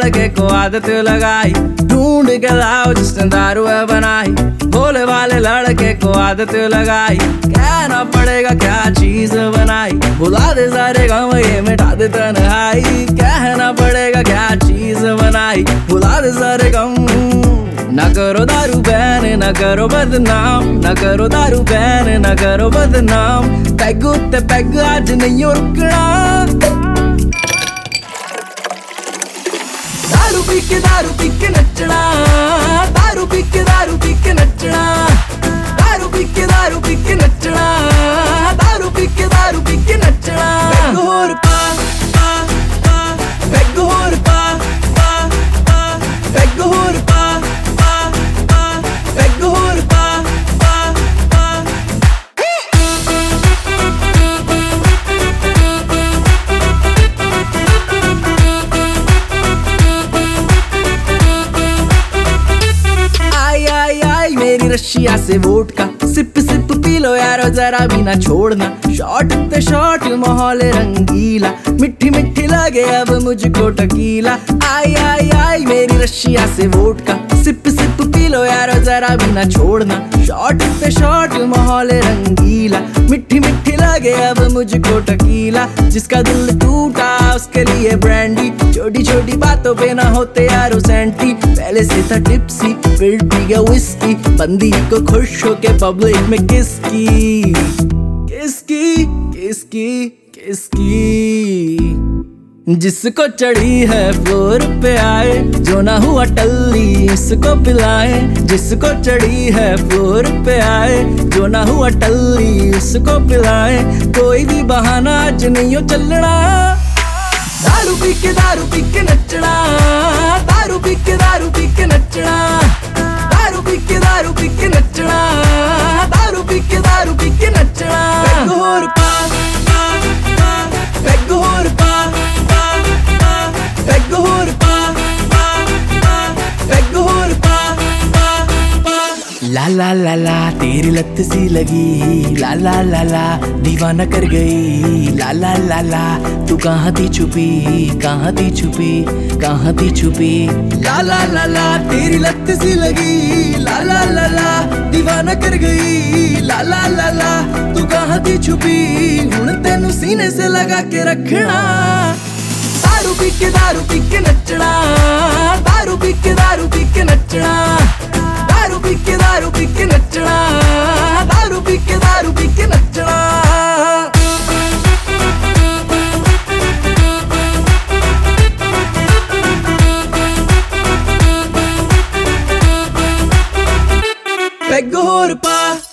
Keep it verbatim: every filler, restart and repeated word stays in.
लड़के को आदत लगाई, ढूंढ के लाओ जिसने दारू है बनाई। भोले वाले लड़के को आदत लगाई, कहना पड़ेगा क्या चीज बनाई। भुला दे सारे गम ये मिटा दे तन्हाई, कहना पड़ेगा क्या चीज बनाई। भुला दे सारे गम। न करो दारू बैन न करो बदनाम, न करो दारू बैन न करो बदनाम। पैग उत्ते पैग अज नहीं रुकना। दारू पी के दारू पी के नचना, दारू पी के दारू पी के नचना, दारू पी के दारू पी के नचना, दारू पी के दारू पी के नचना। पैग होर पा पा पा, पैग होर पा पा पा, पैग होर पा पा पा, पैग होर पा पा पा। आई आई आई मेरी रशिया से वोट का सिप सिप पी लो यारो जरा भी ना छोड़ना। शॉट ते शॉट माहौल रंगीला, मिट्टी मिट्टी लगे अब मुझको टकीला। आई आई आई मेरी रशिया से वोट का सिप सिप पी लो यारो जरा भी ना छोड़ना। शॉट ते शॉट माहौल रंगीला, मिट्टी मिट्टी लगे अब मुझको टकीला। जिसका दिल टूटा उसके लिए ब्रांडी, छोटी छोटी बातों पे ना होते यारो सेंटी। पहले से था टिप्सी फिर पी गया विस्की, बंदी को खुश होके पब्लिक में किसकी किसकी किसकी किसकी। जिसको चढ़ी है फ्लोर पे आए, जो ना हुआ टल्ली उसको पिलाए। जिसको चढ़ी है फ्लोर पे आए, जो ना हुआ टल्ली उसको पिलाए। कोई भी बहाना आज नहीं हो चलना। दारू पी के दारू पी के नचना, दारू पी के दारू पी के नचना, दारू पी के दारू पी के नचना, दारू पी के दारू पी के नचना। पैग होर पा पा पा, पैग होर पा पा पा, पैग होर पा पा पा, पैग होर पा पा पा। ला ला ला ला तेरी लत सी लगी, ला ला ला ला दीवाना कर गई। ला ला ला ला तू कहाँ थी छुपी, कहाँ थी छुपी, कहाँ थी छुपी। ला ला ला ला तेरी लत सी लगी, ला ला ला ला दीवाना कर गई। ला ला ला ला तू कहाँ थी छुपी, हुण तेनू सीने से लगा के रखना। दारू पी के दारू पी के नचना, दारू पी के दारू पी के नचना, दारू पी के दारू पी के नचना, दारू पी के दारू पी के नचना। पैग होर पा